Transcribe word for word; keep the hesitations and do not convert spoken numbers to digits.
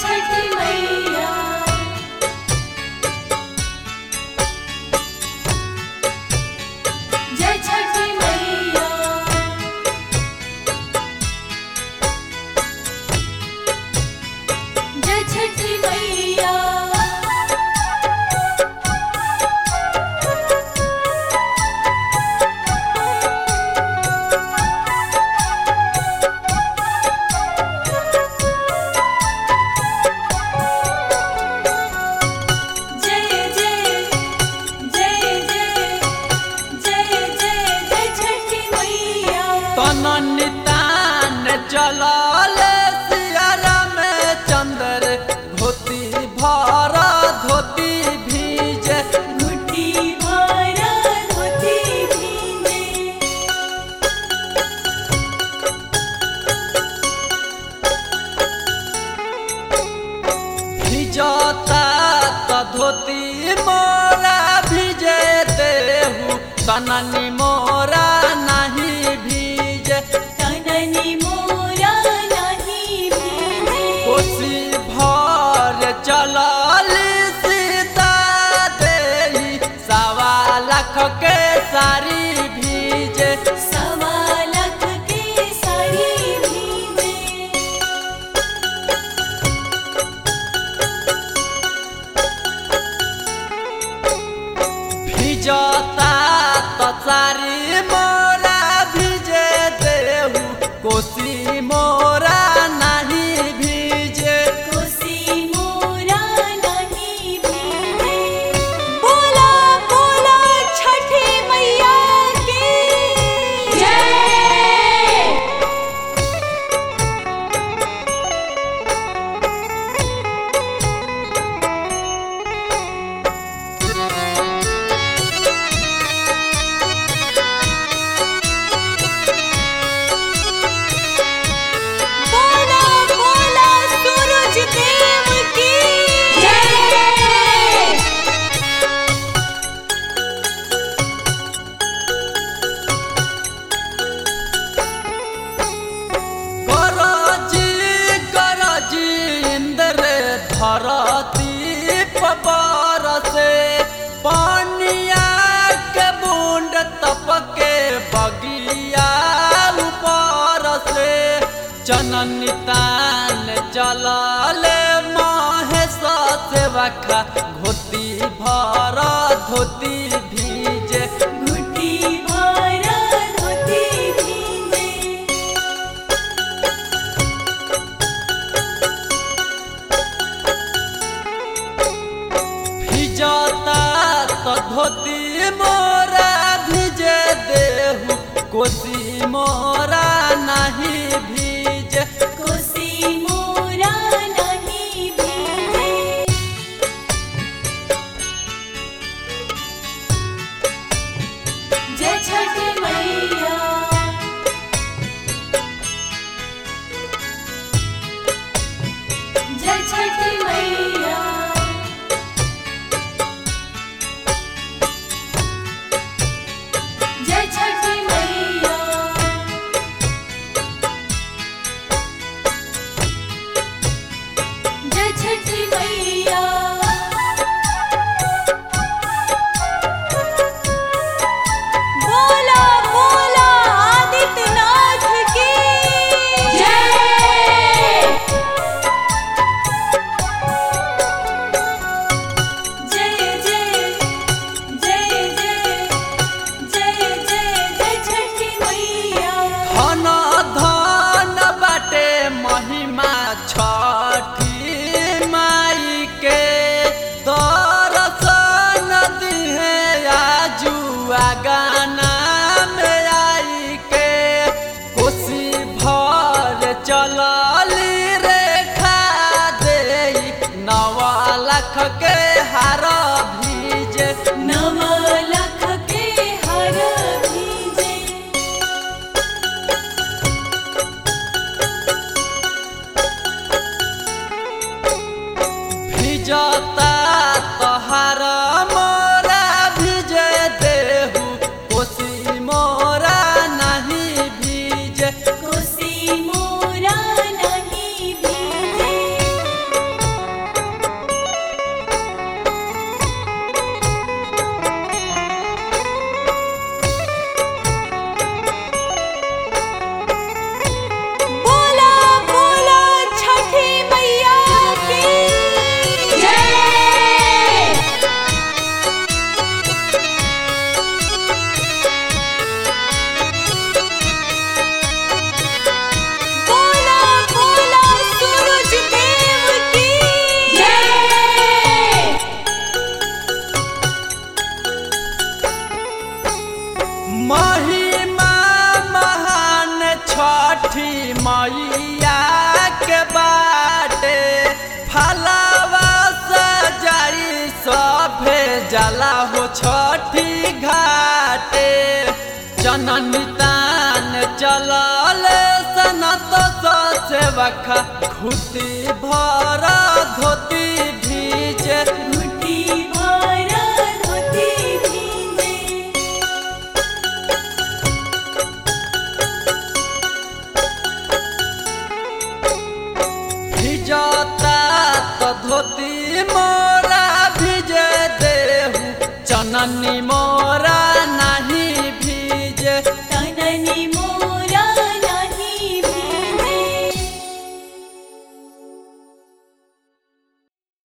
छठी मैया जय छठी मैया जय छठी मैया नितान चलल सियारा में चंदर धोती भरा धोती भीजे धोती भरा धोती भीजे भिजता त धोती मोरा भिजे देहू तननी मोरा नहीं भीजे तननी मोरा नहीं भीजे कोसी भर चलल सीता देही सवा लाख के साड़ी भीजे सवा लाख के साड़ी भीजे भिजता त सारी मोरा भिजे देहू कोसी मोरा नहीं भीजे कोसी मोरा नहीं भीजे बोला बोला छठी मैया की जय बोला बोला सूरज देव की जय गरजी गरजी इंद्र धरती पबर से पानिया के बूंद तपके बगिया ऊपर से चननी तान चलल महेश सेवका घोती भरा धोती भीजे घुटी भरा धोती भीजे भिजता त धोती मोरा भिजे देहू कोसी मोरा नहीं भीजे कोसी मोरा नहीं भीजे जय छठी मैया जय छठी मैया जय छठी मैया जय छठी मैया बोला बोला आदित्यनाथ की जय जय जय जय जय जय जय जय छठी मैया धन धन बाटे महिमा छठी माई के दर्शन दिहे आजू गाना में आई के कोसी भर चलली रेखा देई नवा लाख के हार भीजे नव लाख के हर भीजे भिजता तहार मोरा भिजे देहू कोसी मोरा नहीं भीजे कोसी मोरा नहीं भीजे जाला हो छठी घाटे जननी तान चलल सनत सेवखा खुदी भरा धोती भीजे मुट्ठी भरा धोती भीजे भिजता तो धोती मोरा भिजे देहु जननी मोरा